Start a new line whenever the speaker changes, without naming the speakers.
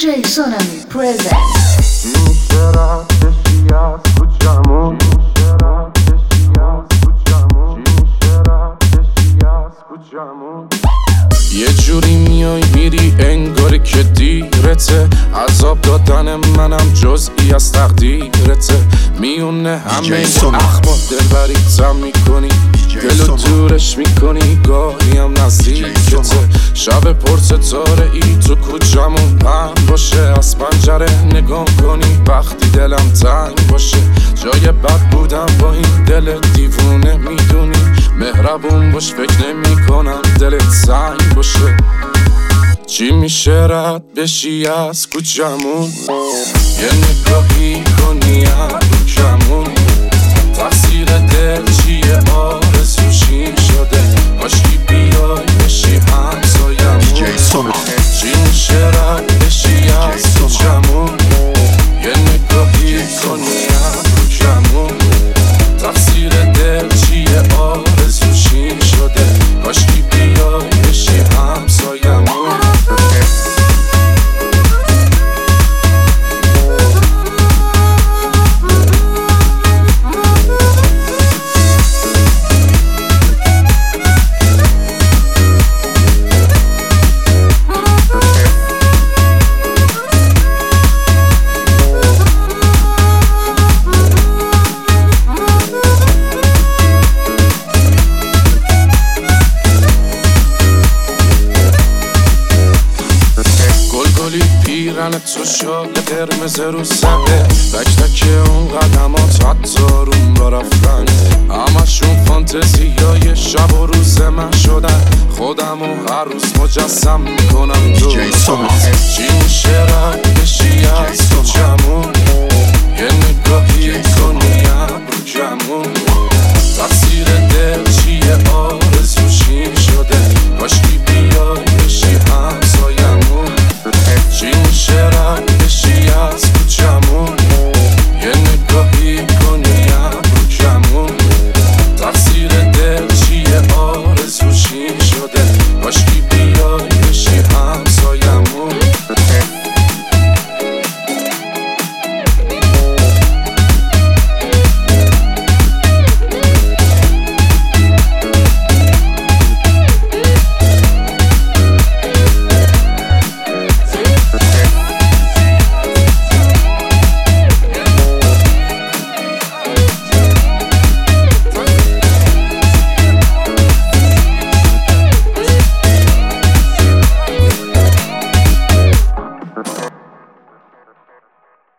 DJ Sonami presents.
یه جوری میای میری انگاری که دیرته، عذاب دادن منم جزئی از تقدیرته. میونه همه اخبار دلبریتم میکنی، دلو دورش میکنی، گاهی هم نزدیکته. شب پر ستاره ای تو کوچمون پهن باشه، از پنجره نگاه کنی وقتی دلم تنگ باشه. جای بد بودم با این دل دیوونه میدونی، مهربون باش فکر نمی کنم دلت سنگ باشه. چی میشه رد بشی از کوچمون، یه نگاهی کنی از کوچمون. تقصیر دل چیه آرزوشیم شده، کاشکی بیای بشی همسایمون. چی میشه رد بشی از کوچمون، یه نگاهی کنی از کوچمون. تقصیر دل چیه آرزوشیم شده، کاشکی بیای بشی همسایمون. تو شال قرمز رو سقه، تک تک اون قدمات حتی روم با رفتن، همشون فانتزیای شب و روز من شدن. خودم و هر روز مجسم میکنم تو. چی میشه